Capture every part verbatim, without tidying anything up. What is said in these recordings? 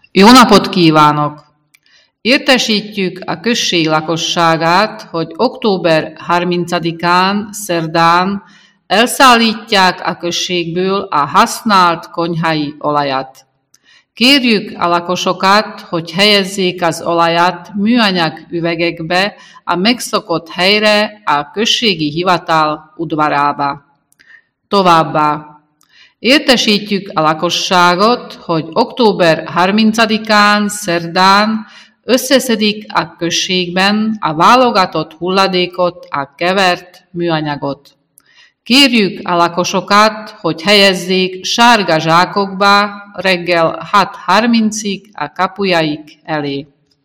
Jó napot kívánok! Értesítjük a község lakosságát, hogy október harmincadikán, szerdán elszállítják a községből a használt konyhai olajat. Kérjük a lakosokat, hogy helyezzék az olajat műanyag üvegekbe a megszokott helyre a községi hivatal udvarába. Továbbá értesítjük a lakosságot, hogy október harmincadikán, szerdán összeszedik a községben a válogatott hulladékot, a kevert műanyagot. Kérjük a lakosokat, hogy helyezzék sárga zsákokba reggel hat harmincig a kapujaik elé.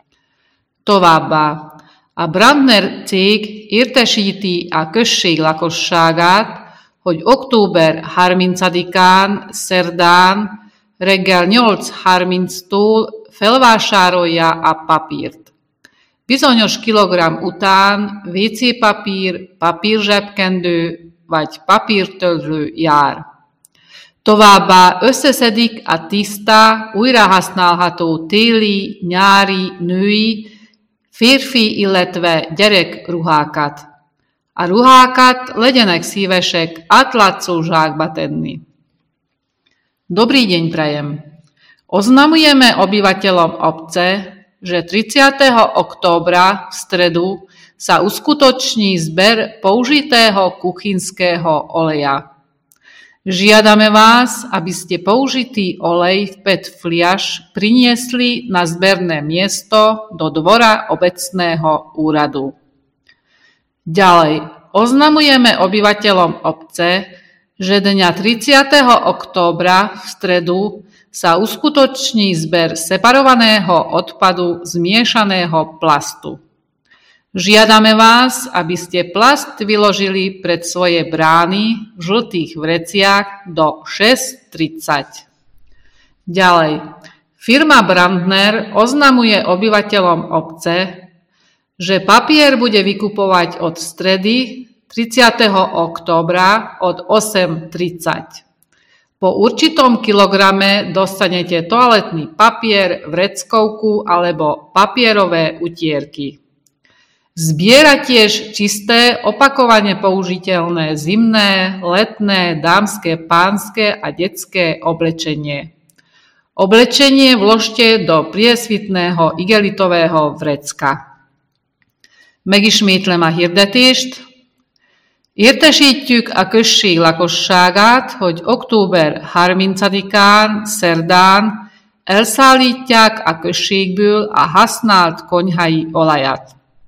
Továbbá a Brandner cég értesíti a község lakosságát, hogy október harmincadikán, szerdán reggel nyolc harminctól felvásárolja a papírt. Bizonyos kilogramm után vé cé papír, papírzsebkendő vagy papírtörlő jár. Továbbá összeszedik a tiszta, újrahasználható téli, nyári, női, férfi, illetve gyerekruhákat. A ruhákat legyenek szívesek átlátszó zsákba tenni. Dobrý deň prajem. Oznamujeme obyvateľom obce, že tridsiateho októbra v stredu sa uskutoční zber použitého kuchynského oleja. Žiadame vás, aby ste použitý olej v pé é té fliaš priniesli na zberné miesto do dvora obecného úradu. Ďalej, oznamujeme obyvateľom obce, že dňa tridsiateho októbra v stredu sa uskutoční zber separovaného odpadu zmiešaného plastu. Žiadame vás, aby ste plast vyložili pred svoje brány v žltých vreciach do šesť tridsať. Ďalej, firma Brandner oznamuje obyvateľom obce, že papier bude vykupovať od stredy tridsiateho októbra od osem tridsať. Po určitom kilograme dostanete toaletný papier, vreckovku alebo papierové utierky. Zbiera tiež čisté, opakovane použiteľné zimné, letné, dámske, pánske a detské oblečenie. Oblečenie vložte do priesvitného igelitového vrecka. Megismétlem a hirdetést. Értesítjük a község lakosságát, hogy október harmincadikán, szerdán elszállítják a községből a használt konyhai olajat.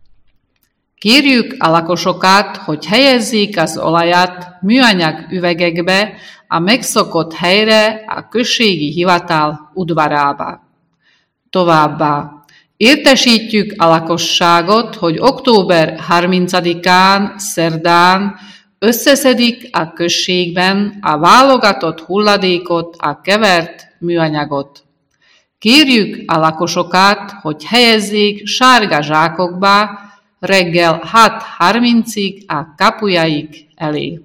Kérjük a lakosokat, hogy helyezzék az olajat műanyag üvegekbe a megszokott helyre a községi hivatal udvarába. Továbbá értesítjük a lakosságot, hogy október harmincadikán, szerdán összeszedik a községben a válogatott hulladékot, a kevert műanyagot. Kérjük a lakosokat, hogy helyezzék sárga zsákokba reggel hat harmincig a kapujaik elé.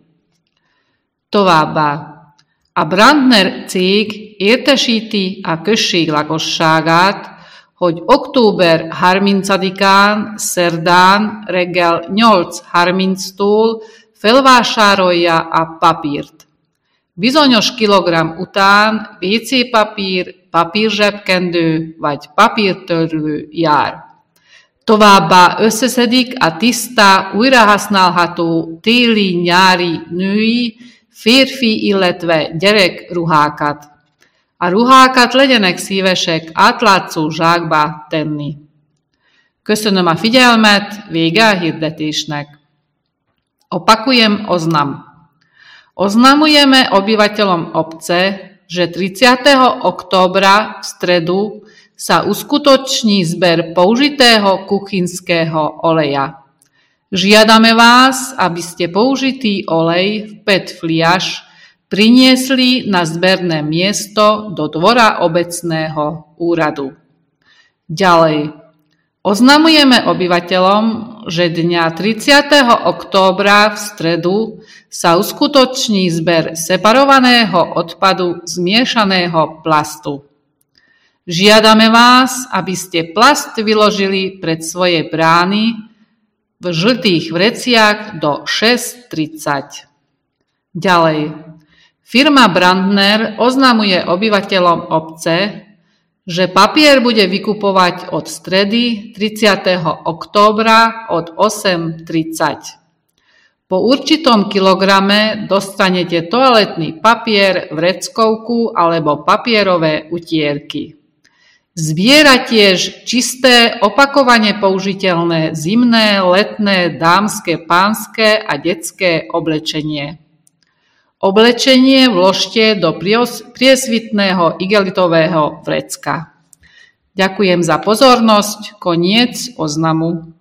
Továbbá a Brandner cég értesíti a község lakosságát, hogy október harmincadikán, szerdán reggel nyolc harminctól felvásárolja a papírt. Bizonyos kilogramm után vé cé papír, papírzsebkendő vagy papírtörlő jár. Továbbá összeszedik a tiszta, újrahasználható téli, nyári, női, férfi, illetve gyerekruhákat. A ruhákat legyenek szívesek átlátszó zsákba tenni. Köszönöm a figyelmet, vége a hirdetésnek. Opakujem oznam. Oznamujeme obyvateľom obce, že tridsiateho októbra v stredu sa uskutoční zber použitého kuchynského oleja. Žiadame vás, aby ste použitý olej v pé é té fliaš priniesli na zberné miesto do dvora obecného úradu. Ďalej, oznamujeme obyvateľom, že dňa tridsiateho októbra v stredu sa uskutoční zber separovaného odpadu zmiešaného plastu. Žiadame vás, aby ste plast vyložili pred svoje brány v žltých vreciach do šesť tridsať. Ďalej. Firma Brandner oznamuje obyvateľom obce, že papier bude vykupovať od stredy tridsiateho októbra od osem tridsať. Po určitom kilograme dostanete toaletný papier, vreckovku alebo papierové utierky. Zbiera tiež čisté, opakovane použiteľné zimné, letné, dámske, pánske a detské oblečenie. Oblečenie vložte do priesvitného igelitového vrecka. Ďakujem za pozornosť, koniec oznamu.